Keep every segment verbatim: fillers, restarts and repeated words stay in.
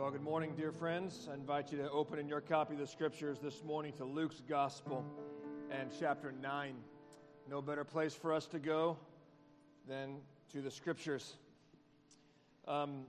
Well, good morning, dear friends. I invite you to open in your copy of the Scriptures this morning to Luke's Gospel and chapter nine. No better place for us to go than to the Scriptures. Um,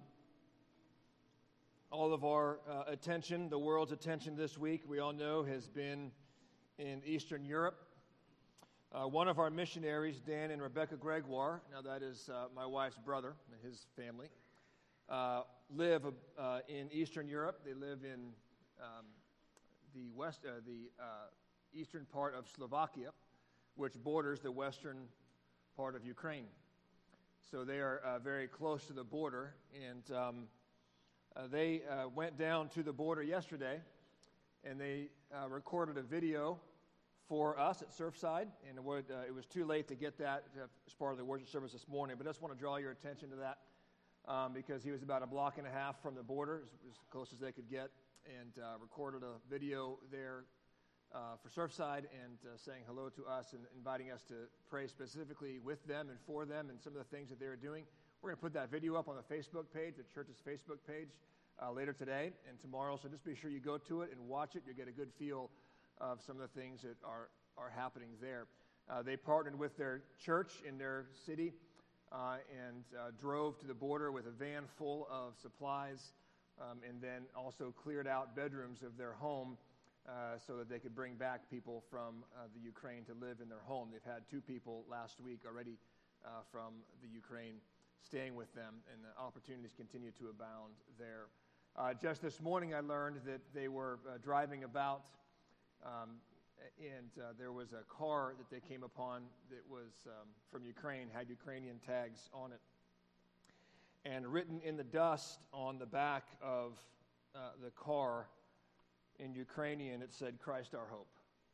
all of our uh, attention, the world's attention this week, we all know, has been in Eastern Europe. Uh, one of our missionaries, Dan and Rebecca Gregoire, now that is uh, my wife's brother and his family, uh, live uh, in Eastern Europe. They live in um, the west, uh, the uh, eastern part of Slovakia, which borders the western part of Ukraine. So they are uh, very close to the border, and um, uh, they uh, went down to the border yesterday, and they uh, recorded a video for us at Surfside, and it, would, uh, it was too late to get that as part of the worship service this morning, but I just want to draw your attention to that um, because he was about a block and a half from the border, as, as close as they could get, and uh, recorded a video there uh, for Surfside and uh, saying hello to us and inviting us to pray specifically with them and for them and some of the things that they were doing. We're going to put that video up on the Facebook page, the church's Facebook page, uh, later today and tomorrow, so just be sure you go to it and watch it. You'll get a good feel of some of the things that are, are happening there. Uh, they partnered with their church in their city uh, and uh, drove to the border with a van full of supplies um, and then also cleared out bedrooms of their home uh, so that they could bring back people from uh, the Ukraine to live in their home. They've had two people last week already uh, from the Ukraine staying with them, and the opportunities continue to abound there. Uh, just this morning I learned that they were uh, driving about Um, and uh, there was a car that they came upon that was um, from Ukraine, had Ukrainian tags on it. And written in the dust on the back of uh, the car in Ukrainian, it said, "Christ our hope."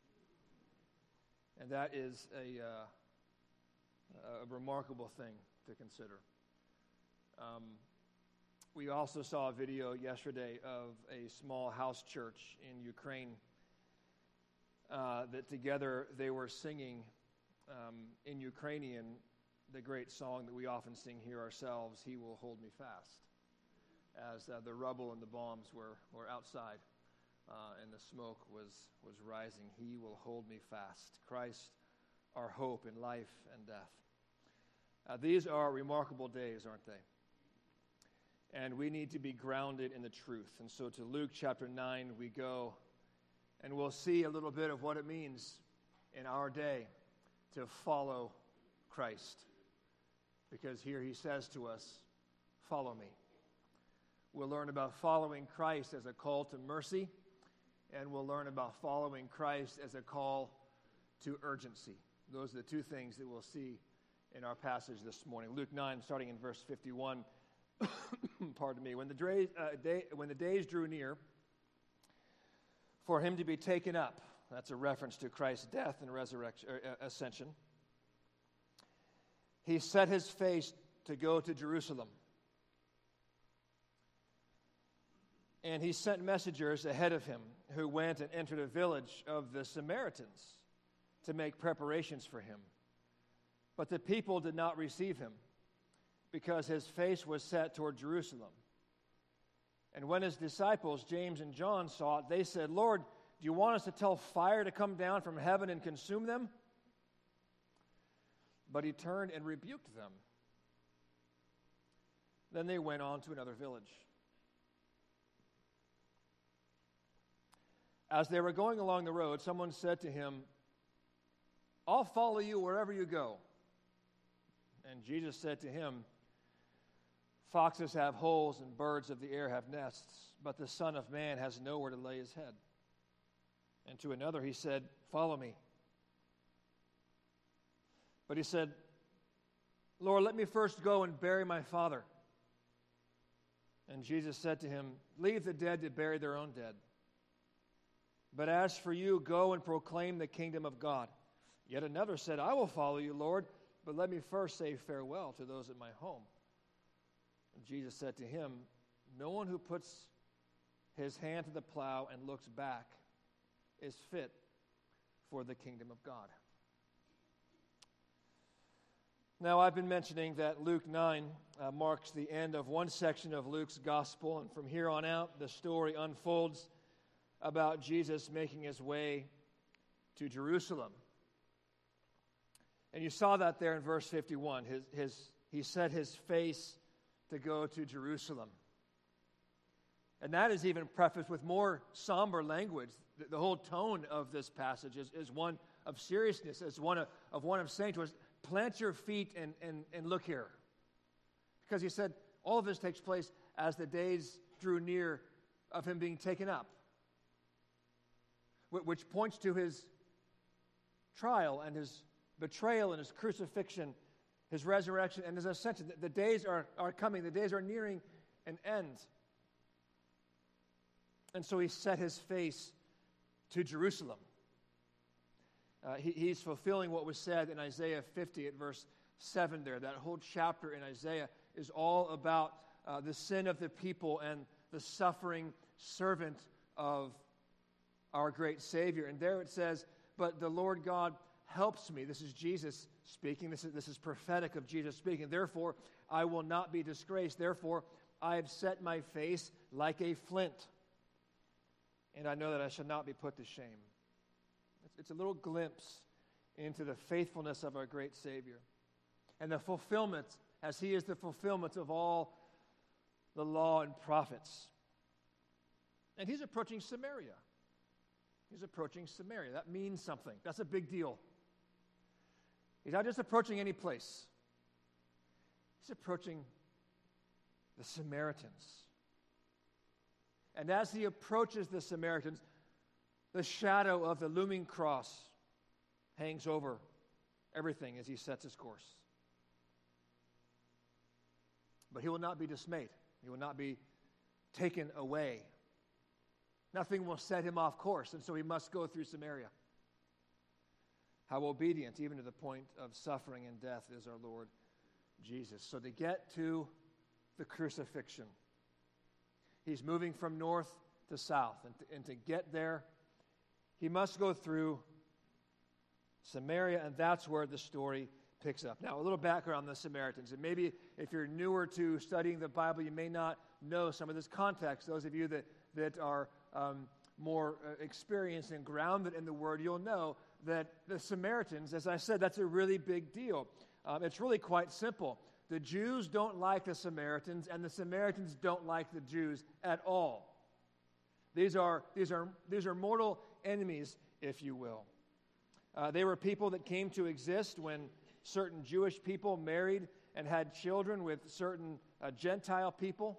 And that is a, uh, a remarkable thing to consider. Um, we also saw a video yesterday of a small house church in Ukraine Uh, that together they were singing um, in Ukrainian the great song that we often sing here ourselves, "He Will Hold Me Fast," as uh, the rubble and the bombs were, were outside uh, and the smoke was, was rising. "He will hold me fast." Christ, our hope in life and death. Uh, these are remarkable days, aren't they? And we need to be grounded in the truth. And so to Luke chapter nine we go. And we'll see a little bit of what it means in our day to follow Christ. Because here he says to us, "Follow me." We'll learn about following Christ as a call to mercy, and we'll learn about following Christ as a call to urgency. Those are the two things that we'll see in our passage this morning. Luke nine, starting in verse fifty-one. Pardon me. When the, day, uh, day, when the days drew near for him to be taken up, that's a reference to Christ's death and resurrection, or, uh, ascension, he set his face to go to Jerusalem. And he sent messengers ahead of him who went and entered a village of the Samaritans to make preparations for him. But the people did not receive him because his face was set toward Jerusalem. And when his disciples, James and John, saw it, they said, "Lord, do you want us to tell fire to come down from heaven and consume them?" But he turned and rebuked them. Then they went on to another village. As they were going along the road, someone said to him, "I'll follow you wherever you go." And Jesus said to him, "Foxes have holes and birds of the air have nests, but the Son of Man has nowhere to lay his head." And to another he said, "Follow me." But he said, "Lord, let me first go and bury my father." And Jesus said to him, "Leave the dead to bury their own dead. But as for you, go and proclaim the kingdom of God." Yet another said, "I will follow you, Lord, but let me first say farewell to those at my home." And Jesus said to him, "No one who puts his hand to the plow and looks back is fit for the kingdom of God." Now, I've been mentioning that Luke nine uh, marks the end of one section of Luke's gospel, and from here on out, the story unfolds about Jesus making his way to Jerusalem. And you saw that there in verse fifty-one. His, his, he set his face to go to Jerusalem. And that is even prefaced with more somber language. The, the whole tone of this passage is, is one of seriousness, is one of, of one of saying to us, plant your feet and, and, and look here. Because he said all of this takes place as the days drew near of him being taken up, which points to his trial and his betrayal and his crucifixion, his resurrection and his ascension. The days are, are coming. The days are nearing an end. And so he set his face to Jerusalem. Uh, he, he's fulfilling what was said in Isaiah fifty at verse seven there. That whole chapter in Isaiah is all about uh, the sin of the people and the suffering servant of our great Savior. And there it says, but the Lord God helps me. This is Jesus speaking. This is, this is prophetic of Jesus speaking. Therefore, I will not be disgraced. Therefore, I have set my face like a flint. And I know that I shall not be put to shame. It's, it's a little glimpse into the faithfulness of our great Savior and the fulfillment, as he is the fulfillment of all the law and prophets. And he's approaching Samaria. He's approaching Samaria. That means something. That's a big deal. He's not just approaching any place. He's approaching the Samaritans. And as he approaches the Samaritans, the shadow of the looming cross hangs over everything as he sets his course. But he will not be dismayed. He will not be taken away. Nothing will set him off course, and so he must go through Samaria. How obedient, even to the point of suffering and death, is our Lord Jesus. So to get to the crucifixion, he's moving from north to south, and to, and to get there, he must go through Samaria, and that's where the story picks up. Now, a little background on the Samaritans, and maybe if you're newer to studying the Bible, you may not know some of this context. Those of you that, that are um, more uh, experienced and grounded in the Word, you'll know that the Samaritans, as I said, that's a really big deal. Um, it's really quite simple. The Jews don't like the Samaritans, and the Samaritans don't like the Jews at all. These are, these are, these are mortal enemies, if you will. Uh, they were people that came to exist when certain Jewish people married and had children with certain uh, Gentile people.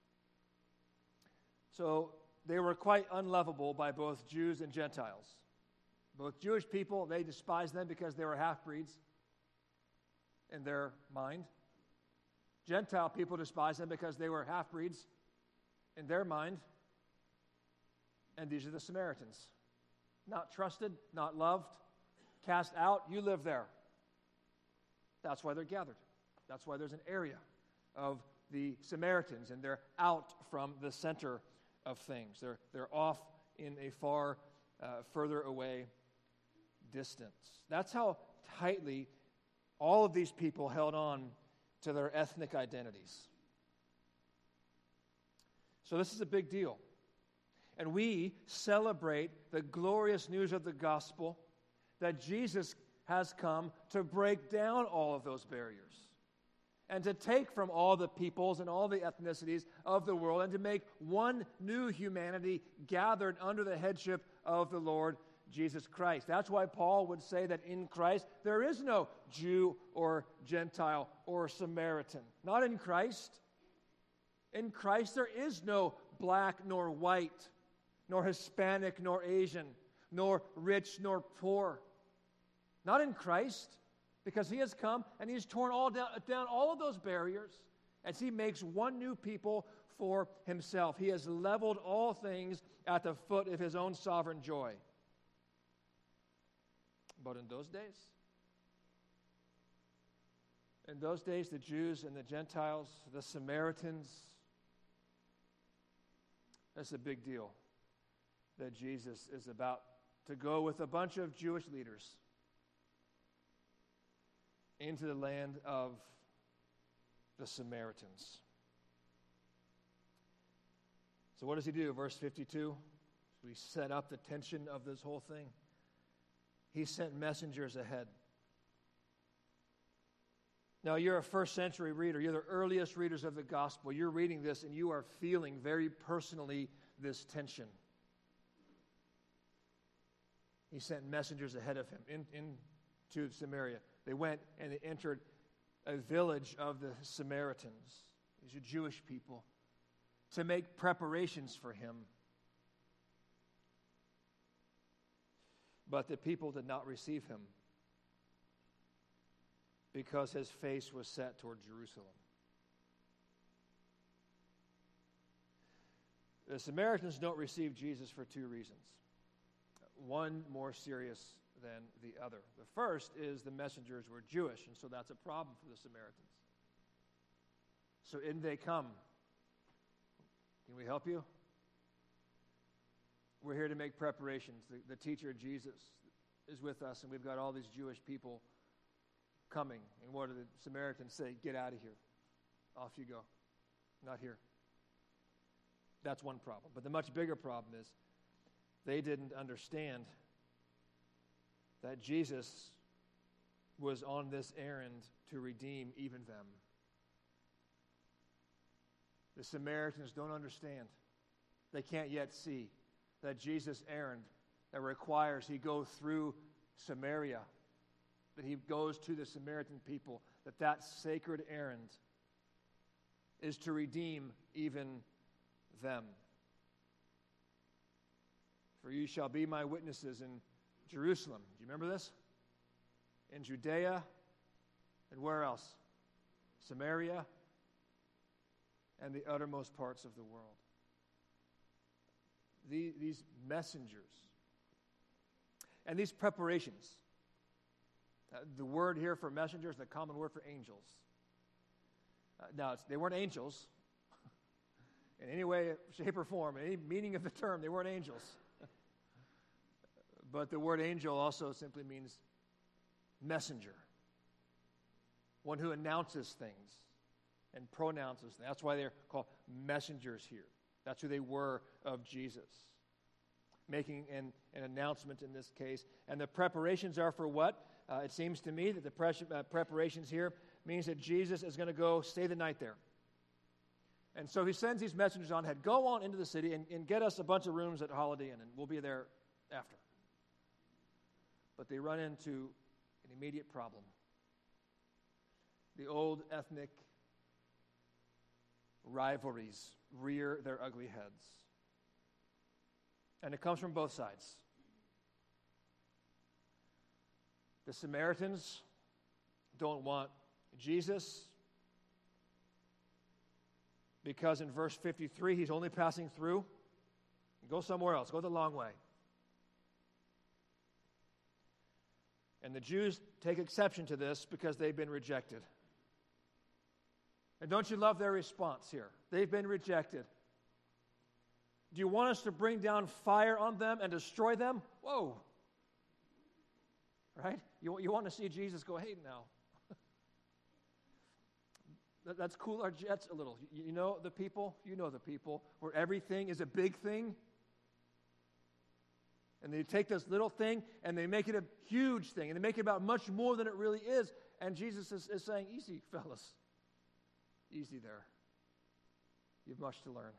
So they were quite unlovable by both Jews and Gentiles. Both Jewish people, they despised them because they were half-breeds in their mind. Gentile people despised them because they were half-breeds in their mind. And these are the Samaritans. Not trusted, not loved, cast out. You live there. That's why they're gathered. That's why there's an area of the Samaritans, and they're out from the center of things. They're, they're off in a far, uh, further away distance. That's how tightly all of these people held on to their ethnic identities. So this is a big deal. And we celebrate the glorious news of the gospel that Jesus has come to break down all of those barriers and to take from all the peoples and all the ethnicities of the world and to make one new humanity gathered under the headship of the Lord Jesus Christ. That's why Paul would say that in Christ there is no Jew or Gentile or Samaritan. Not in Christ. In Christ there is no black nor white, nor Hispanic nor Asian, nor rich nor poor. Not in Christ, because he has come and he's torn all down, down all of those barriers as he makes one new people for himself. He has leveled all things at the foot of his own sovereign joy. But in those days, in those days, the Jews and the Gentiles, the Samaritans, that's a big deal that Jesus is about to go with a bunch of Jewish leaders into the land of the Samaritans. So what does he do? Verse fifty-two, we set up the tension of this whole thing. He sent messengers ahead. Now, you're a first century reader. You're the earliest readers of the gospel. You're reading this and you are feeling very personally this tension. He sent messengers ahead of him in, into Samaria. They went and they entered a village of the Samaritans. These are Jewish people, to make preparations for him. But the people did not receive him because his face was set toward Jerusalem. The Samaritans don't receive Jesus for two reasons. One more serious than the other. The first is the messengers were Jewish, and so that's a problem for the Samaritans. So in they come. Can we help you? We're here to make preparations. The, the teacher, Jesus, is with us, and we've got all these Jewish people coming. And what do the Samaritans say? Get out of here. Off you go. Not here. That's one problem. But the much bigger problem is they didn't understand that Jesus was on this errand to redeem even them. The Samaritans don't understand. They can't yet see that Jesus' errand that requires he go through Samaria, that he goes to the Samaritan people, that that sacred errand is to redeem even them. For you shall be my witnesses in Jerusalem. Do you remember this? In Judea, and where else? Samaria, and the uttermost parts of the world. The, these messengers and these preparations. Uh, the word here for messengers, the common word for angels. Uh, now, it's, they weren't angels in any way, shape, or form, in any meaning of the term. They weren't angels. But the word angel also simply means messenger, one who announces things and pronounces things. That's why they're called messengers here. That's who they were of Jesus, making an, an announcement in this case. And the preparations are for what? Uh, it seems to me that the pre- uh, preparations here means that Jesus is going to go stay the night there. And so he sends these messengers on ahead. Go on into the city and, and get us a bunch of rooms at Holiday Inn, and we'll be there after. But they run into an immediate problem. The old ethnic rivalries rear their ugly heads. And it comes from both sides. The Samaritans don't want Jesus because in verse fifty-three, he's only passing through. Go somewhere else. Go the long way. And the Jews take exception to this because they've been rejected. And don't you love their response here? They've been rejected. Do you want us to bring down fire on them and destroy them? Whoa. Right? You, you want to see Jesus go, hey, now. that, let's cool our jets a little. You, you know the people? You know the people where everything is a big thing. And they take this little thing and they make it a huge thing. And they make it about much more than it really is. And Jesus is, is saying, easy, fellas. Easy there. You have much to learn.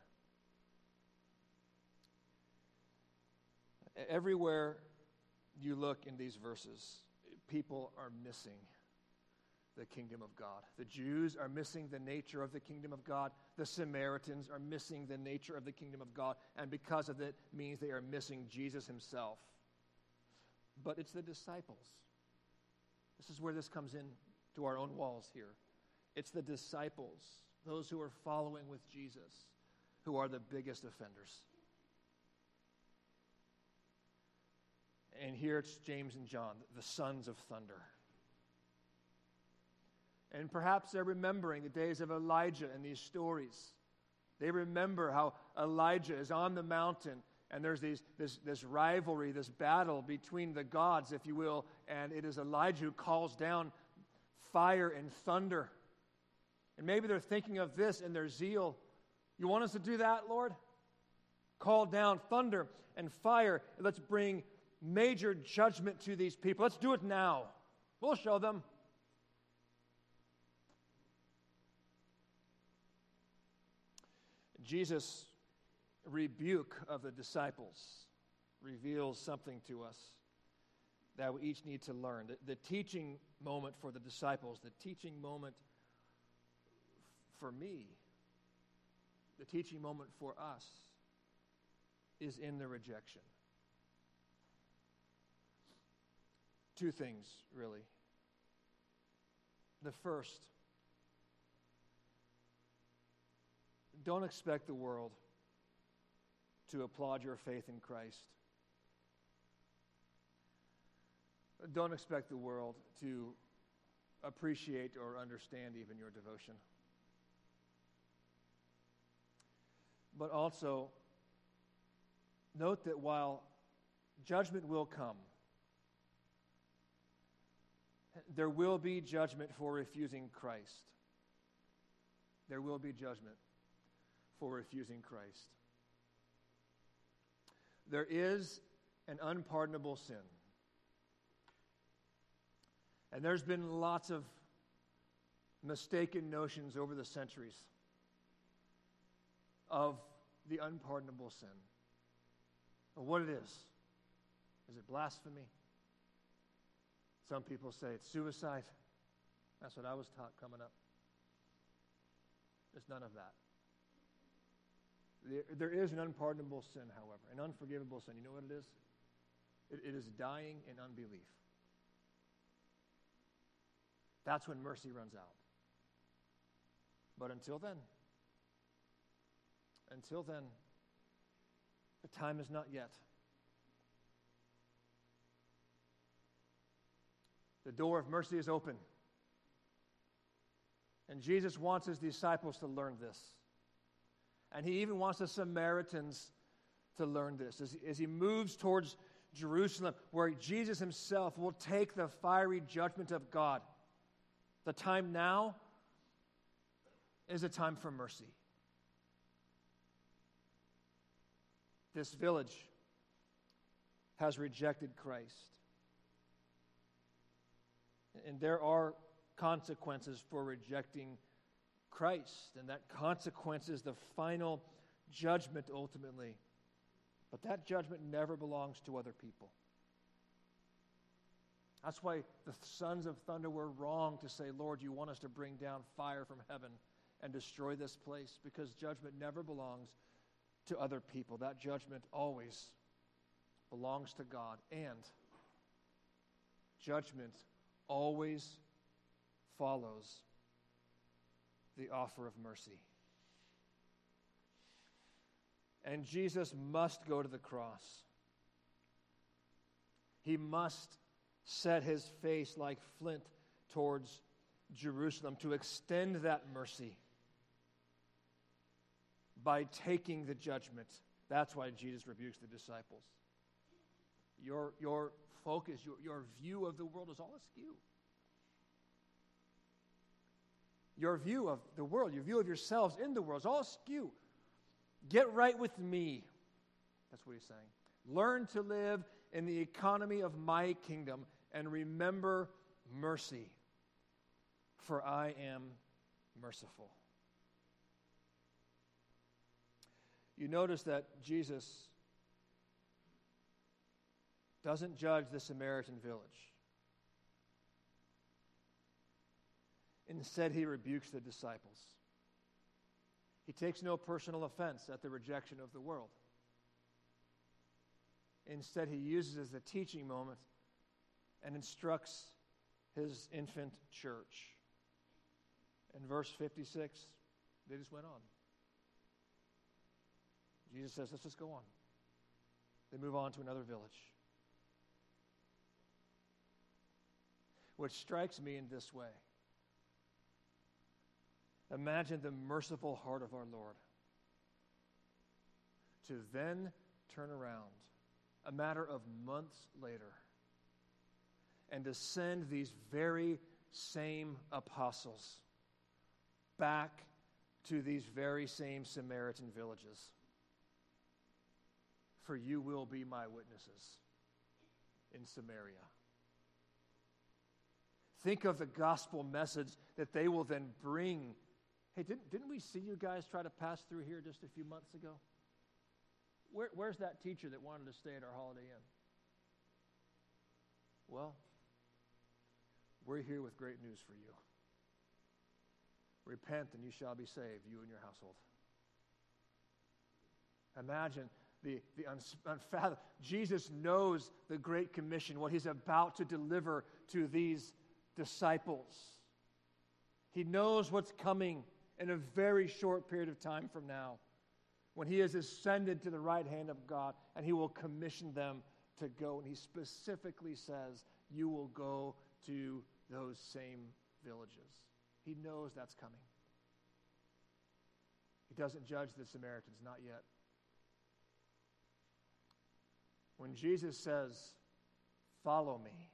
Everywhere you look in these verses, people are missing the kingdom of God. The Jews are missing the nature of the kingdom of God. The Samaritans are missing the nature of the kingdom of God. And because of it means they are missing Jesus himself. But it's the disciples. This is where this comes in to our own walls here. It's the disciples, those who are following with Jesus, who are the biggest offenders. And here it's James and John, the sons of thunder. And perhaps they're remembering the days of Elijah in these stories. They remember how Elijah is on the mountain, and there's these, this, this rivalry, this battle between the gods, if you will, and it is Elijah who calls down fire and thunder. And maybe they're thinking of this in their zeal. You want us to do that, Lord? Call down thunder and fire, and let's bring major judgment to these people. Let's do it now. We'll show them. Jesus' rebuke of the disciples reveals something to us that we each need to learn. The, the teaching moment for the disciples, the teaching moment for me, the teaching moment for us is in the rejection. Two things, really. The first, don't expect the world to applaud your faith in Christ. Don't expect the world to appreciate or understand even your devotion. But also, note that while judgment will come, there will be judgment for refusing Christ. There will be judgment for refusing Christ. There is an unpardonable sin. And there's been lots of mistaken notions over the centuries of the unpardonable sin. Or what it is. Is it blasphemy? Some people say it's suicide. That's what I was taught coming up. There's none of that. There, there is an unpardonable sin, however, an unforgivable sin. You know what it is? It, it is dying in unbelief. That's when mercy runs out. But until then, until then, the time is not yet. The door of mercy is open. And Jesus wants his disciples to learn this. And he even wants the Samaritans to learn this. As, as he moves towards Jerusalem, where Jesus himself will take the fiery judgment of God, the time now is a time for mercy. This village has rejected Christ. And there are consequences for rejecting Christ. And that consequence is the final judgment ultimately. But that judgment never belongs to other people. That's why the sons of thunder were wrong to say, Lord, you want us to bring down fire from heaven and destroy this place, because judgment never belongs to other people. That judgment always belongs to God. And judgment always follows the offer of mercy. And Jesus must go to the cross. He must set his face like flint towards Jerusalem to extend that mercy by taking the judgment. That's why Jesus rebukes the disciples. Your, your focus, your, your view of the world is all askew. Your view of the world, your view of yourselves in the world is all askew. Get right with me. That's what he's saying. Learn to live in the economy of my kingdom and remember mercy, for I am merciful. You notice that Jesus doesn't judge the Samaritan village. Instead, he rebukes the disciples. He takes no personal offense at the rejection of the world. Instead, he uses it as a teaching moment and instructs his infant church. In verse fifty-six, they just went on. Jesus says, let's just go on. They move on to another village. Which strikes me in this way. Imagine the merciful heart of our Lord to then turn around a matter of months later and to send these very same apostles back to these very same Samaritan villages. For you will be my witnesses in Samaria. Think of the gospel message that they will then bring. Hey, didn't, didn't we see you guys try to pass through here just a few months ago? Where, where's that teacher that wanted to stay at our Holiday Inn? Well, we're here with great news for you. Repent and you shall be saved, you and your household. Imagine the, the unfathomable. Jesus knows the Great Commission, what he's about to deliver to these disciples. He knows what's coming in a very short period of time from now, when he has ascended to the right hand of God, and he will commission them to go. And he specifically says, you will go to those same villages. He knows that's coming. He doesn't judge the Samaritans, not yet. When Jesus says, follow me,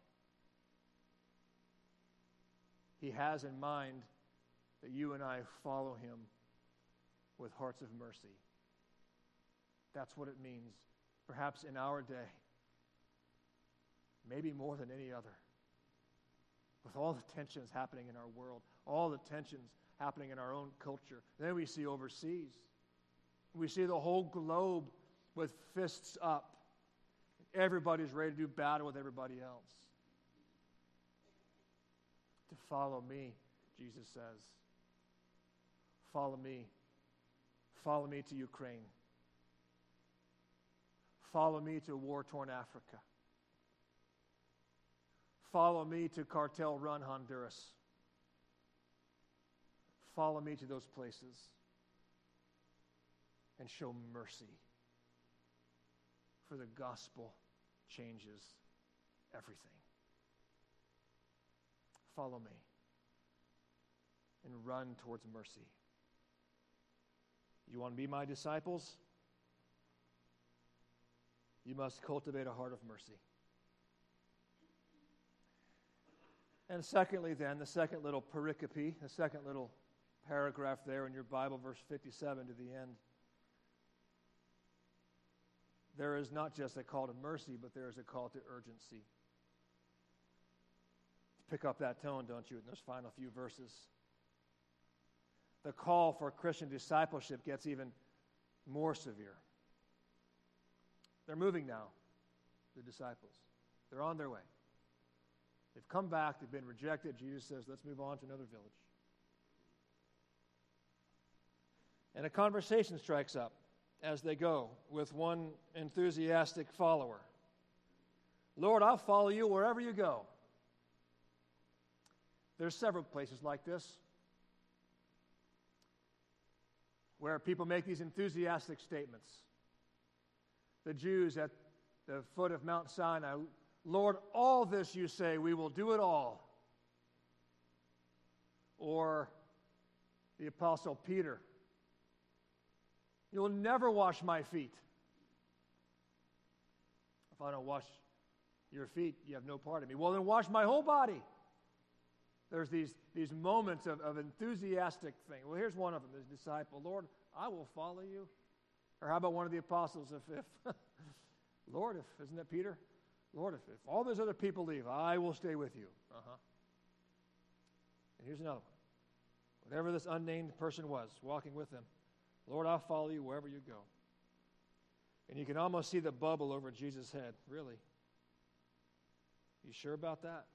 he has in mind that you and I follow him with hearts of mercy. That's what it means, perhaps in our day, maybe more than any other. With all the tensions happening in our world, all the tensions happening in our own culture. Then we see overseas. We see the whole globe with fists up. Everybody's ready to do battle with everybody else. To follow me, Jesus says. Follow me. Follow me to Ukraine. Follow me to war-torn Africa. Follow me to cartel-run Honduras. Follow me to those places and show mercy. For the gospel changes everything. Follow me and run towards mercy. You want to be my disciples? You must cultivate a heart of mercy. And secondly then, the second little pericope, the second little paragraph there in your Bible, verse fifty-seven to the end. There is not just a call to mercy, but there is a call to urgency. Pick up that tone, don't you, in those final few verses. The call for Christian discipleship gets even more severe. They're moving now, the disciples. They're on their way. They've come back, they've been rejected. Jesus says, let's move on to another village. And a conversation strikes up as they go with one enthusiastic follower. Lord, I'll follow you wherever you go. There's several places like this where people make these enthusiastic statements. The Jews at the foot of Mount Sinai, Lord, all this you say, we will do it all. Or the Apostle Peter, you'll never wash my feet. If I don't wash your feet, you have no part of me. Well, then wash my whole body. There's these, these moments of, of enthusiastic thing. Well, here's one of them, this disciple. Lord, I will follow you. Or how about one of the apostles? If, if Lord, if isn't that Peter? Lord, if, if all those other people leave, I will stay with you. Uh-huh. And here's another one. Whatever this unnamed person was walking with him, Lord, I'll follow you wherever you go. And you can almost see the bubble over Jesus' head. Really? You sure about that?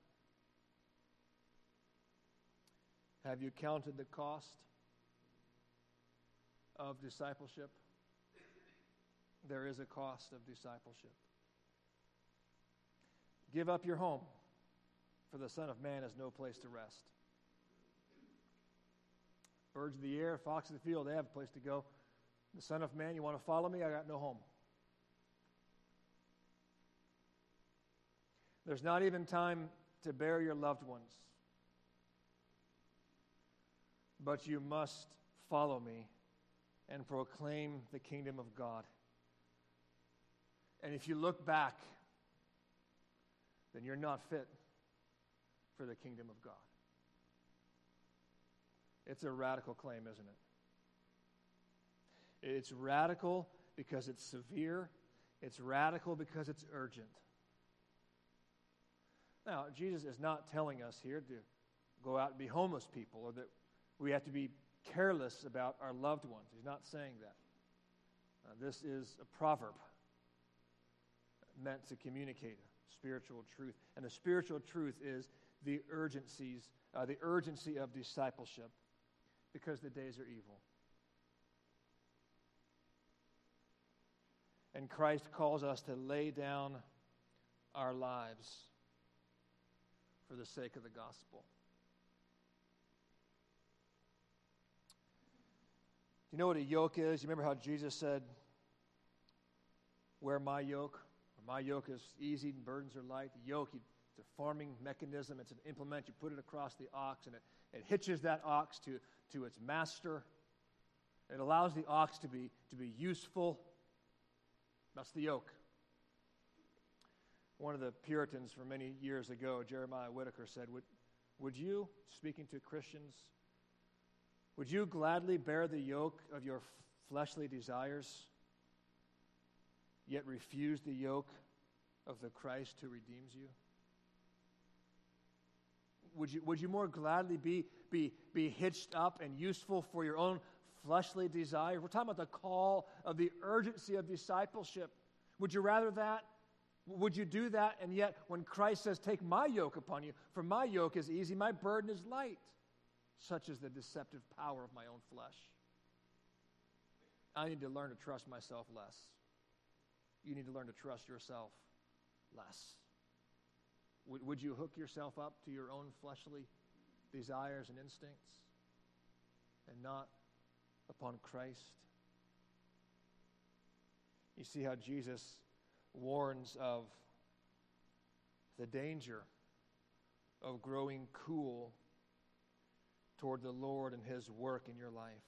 Have you counted the cost of discipleship? There is a cost of discipleship. Give up your home, for the Son of Man has no place to rest. Birds of the air, foxes of the field, they have a place to go. The Son of Man, you want to follow me? I got no home. There's not even time to bury your loved ones. But you must follow me and proclaim the kingdom of God. And if you look back, then you're not fit for the kingdom of God. It's a radical claim, isn't it? It's radical because it's severe. It's radical because it's urgent. Now, Jesus is not telling us here to go out and be homeless people or that we have to be careless about our loved ones. He's not saying that. Uh, this is a proverb meant to communicate a spiritual truth. And the spiritual truth is the urgencies, uh, the urgency of discipleship, because the days are evil. And Christ calls us to lay down our lives for the sake of the gospel. Do you know what a yoke is? You remember how Jesus said, "Wear my yoke." Or my yoke is easy and burdens are light. The yoke, you, it's a farming mechanism. It's an implement. You put it across the ox, and it, it hitches that ox to, to its master. It allows the ox to be, to be useful. That's the yoke. One of the Puritans from many years ago, Jeremiah Whitaker, said, would, would you, speaking to Christians, would you gladly bear the yoke of your fleshly desires, yet refuse the yoke of the Christ who redeems you? Would you, would you more gladly be, be, be hitched up and useful for your own fleshly desire? We're talking about the call of the urgency of discipleship. Would you rather that? Would you do that? And yet, when Christ says, "Take my yoke upon you, for my yoke is easy, my burden is light," such is the deceptive power of my own flesh. I need to learn to trust myself less. You need to learn to trust yourself less. Would, would you hook yourself up to your own fleshly desires and instincts and not upon Christ? You see how Jesus warns of the danger of growing cool toward the Lord and His work in your life.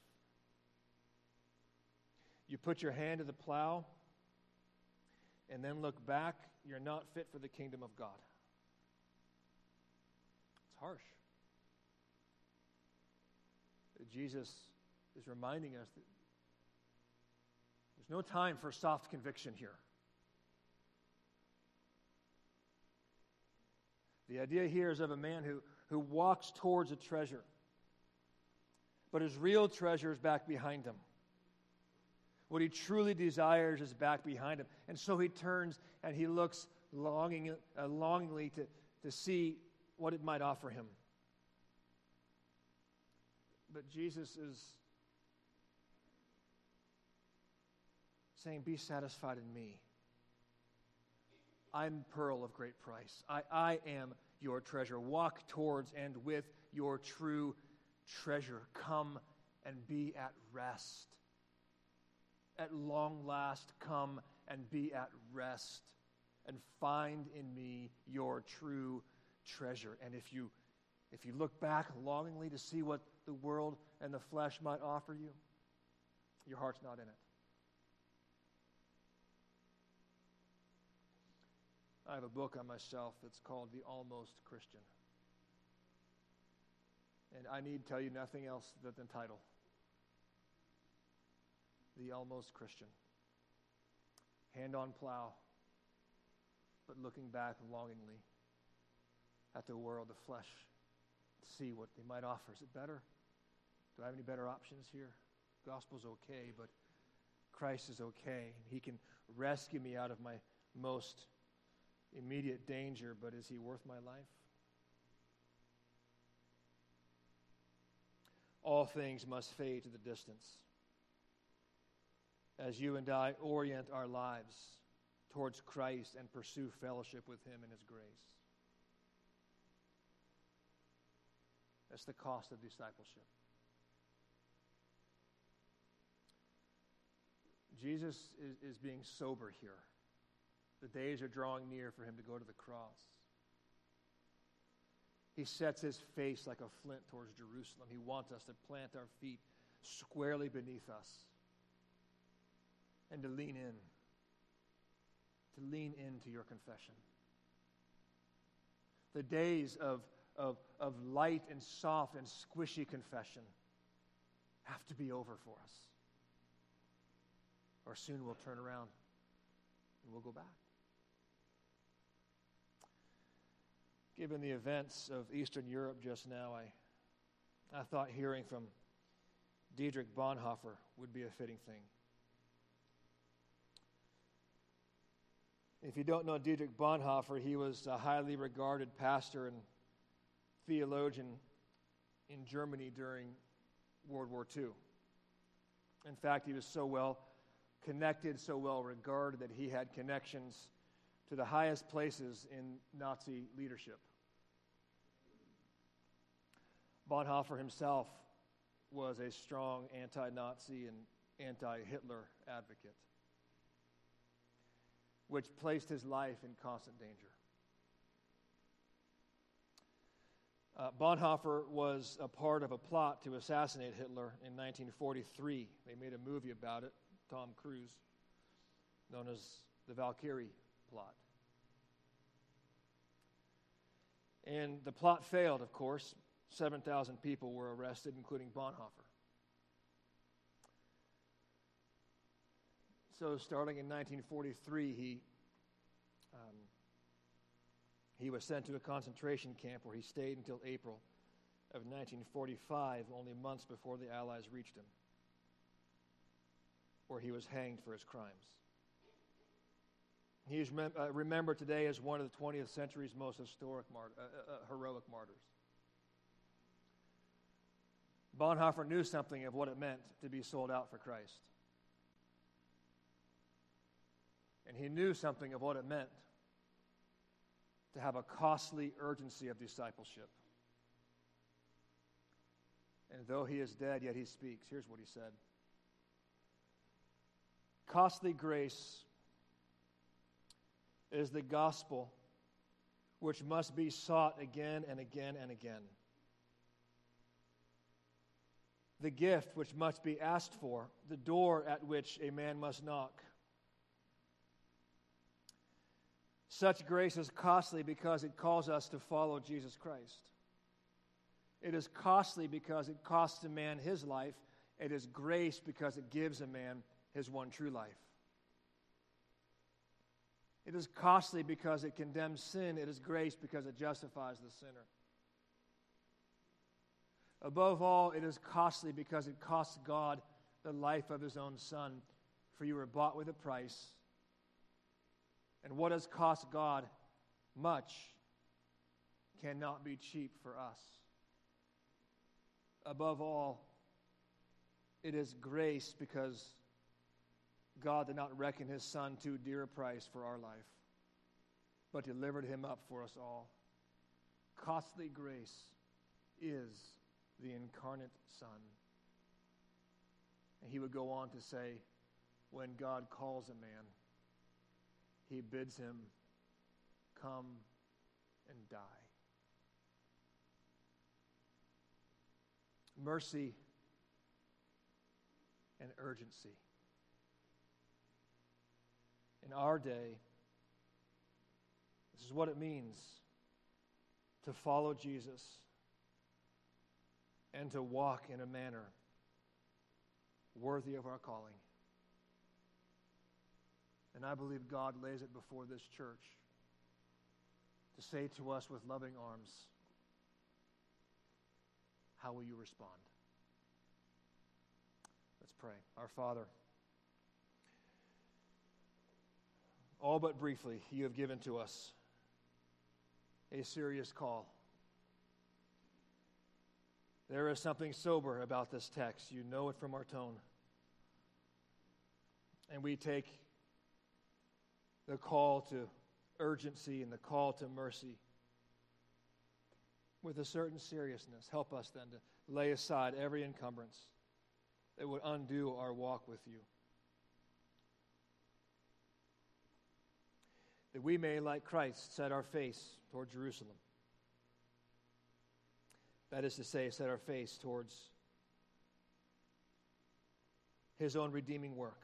You put your hand to the plow and then look back, you're not fit for the kingdom of God. It's harsh. Jesus is reminding us that there's no time for soft conviction here. The idea here is of a man who, who walks towards a treasure, but his real treasure is back behind him. What he truly desires is back behind him. And so he turns and he looks longing, uh, longingly to, to see what it might offer him. But Jesus is saying, "Be satisfied in me. I'm pearl of great price. I, I am your treasure. Walk towards and with your true treasure. Come and be at rest. At long last, come and be at rest and find in me your true treasure." And if you if you look back longingly to see what the world and the flesh might offer you, your heart's not in it. I have a book on my shelf that's called The Almost Christian. And I need tell you nothing else than the title. The Almost Christian. Hand on plow, but looking back longingly at the world, the flesh, to see what they might offer. Is it better? Do I have any better options here? Gospel's okay, but Christ is okay. He can rescue me out of my most immediate danger, but is He worth my life? All things must fade to the distance as you and I orient our lives towards Christ and pursue fellowship with Him in His grace. That's the cost of discipleship. Jesus is, is being sober here. The days are drawing near for Him to go to the cross. He sets His face like a flint towards Jerusalem. He wants us to plant our feet squarely beneath us and to lean in, to lean into your confession. The days of, of, of light and soft and squishy confession have to be over for us. Or soon we'll turn around and we'll go back. Given the events of Eastern Europe just now, I, I thought hearing from Dietrich Bonhoeffer would be a fitting thing. If you don't know Dietrich Bonhoeffer, he was a highly regarded pastor and theologian in Germany during World War Two. In fact, he was so well connected, so well regarded, that he had connections to the highest places in Nazi leadership. Bonhoeffer himself was a strong anti-Nazi and anti-Hitler advocate, which placed his life in constant danger. Uh, Bonhoeffer was a part of a plot to assassinate Hitler in nineteen forty-three. They made a movie about it, Tom Cruise, known as the Valkyrie plot. And the plot failed, of course. seven thousand people were arrested, including Bonhoeffer. So starting in nineteen forty-three, he um, he was sent to a concentration camp where he stayed until April of nineteen forty-five, only months before the Allies reached him, where he was hanged for his crimes. He is mem- uh, remembered today as one of the twentieth century's most historic, mart- uh, uh, heroic martyrs. Bonhoeffer knew something of what it meant to be sold out for Christ. And he knew something of what it meant to have a costly urgency of discipleship. And though he is dead, yet he speaks. Here's what he said. Costly grace is the gospel which must be sought again and again and again. The gift which must be asked for, the door at which a man must knock. Such grace is costly because it calls us to follow Jesus Christ. It is costly because it costs a man his life. It is grace because it gives a man his one true life. It is costly because it condemns sin. It is grace because it justifies the sinner. Above all, it is costly because it costs God the life of his own Son, for you were bought with a price. And what has cost God much cannot be cheap for us. Above all, it is grace because God did not reckon his Son too dear a price for our life, but delivered him up for us all. Costly grace is the incarnate Son. And he would go on to say, when God calls a man, he bids him come and die. Mercy and urgency. In our day, this is what it means to follow Jesus and to walk in a manner worthy of our calling. And I believe God lays it before this church to say to us with loving arms, how will you respond? Let's pray. Our Father, all but briefly, you have given to us a serious call. There is something sober about this text. You know it from our tone. And we take the call to urgency and the call to mercy with a certain seriousness. Help us then to lay aside every encumbrance that would undo our walk with you. That we may, like Christ, set our face toward Jerusalem. That is to say, set our face towards his own redeeming work.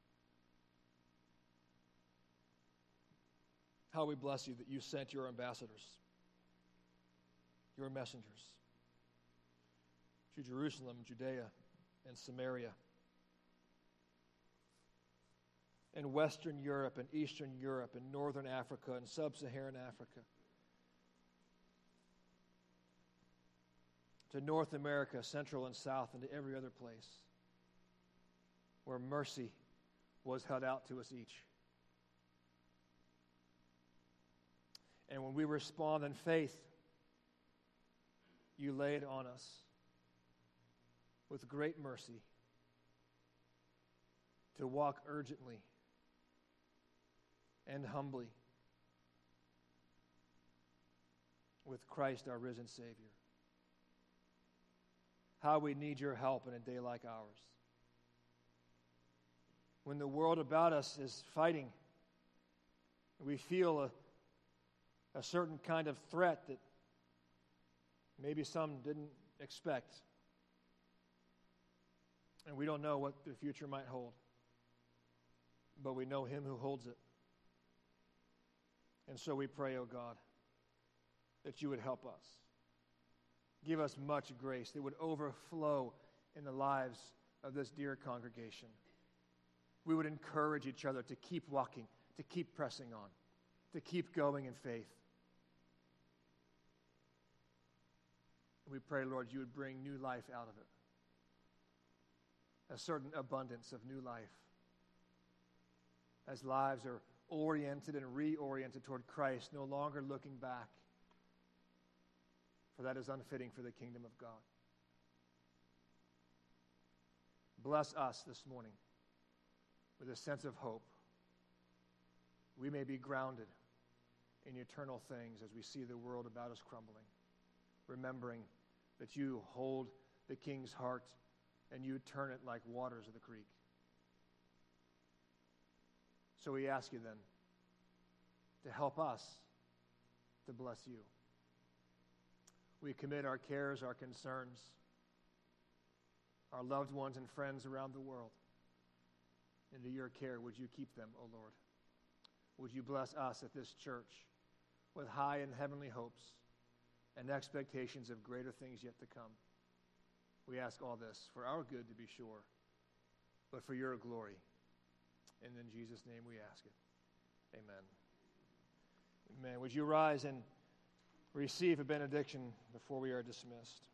How we bless you that you sent your ambassadors, your messengers, to Jerusalem, Judea, and Samaria, in Western Europe and Eastern Europe and Northern Africa and Sub-Saharan Africa, to North America, Central and South, and to every other place where mercy was held out to us each. And when we respond in faith, you lay it on us with great mercy to walk urgently and humbly with Christ, our risen Savior. How we need your help in a day like ours. When the world about us is fighting, we feel a, a certain kind of threat that maybe some didn't expect. And we don't know what the future might hold. But we know him who holds it. And so we pray, O God, that you would help us. Give us much grace that would overflow in the lives of this dear congregation. We would encourage each other to keep walking, to keep pressing on, to keep going in faith. We pray, Lord, you would bring new life out of it. A certain abundance of new life. As lives are oriented and reoriented toward Christ, no longer looking back. For that is unfitting for the kingdom of God. Bless us this morning with a sense of hope. We may be grounded in eternal things as we see the world about us crumbling, remembering that you hold the king's heart and you turn it like waters of the creek. So we ask you then to help us to bless you. We commit our cares, our concerns, our loved ones and friends around the world into your care. Would you keep them, O Lord? Would you bless us at this church with high and heavenly hopes and expectations of greater things yet to come? We ask all this for our good, to be sure, but for your glory. And in Jesus' name we ask it. Amen. Amen. Would you rise and receive a benediction before we are dismissed?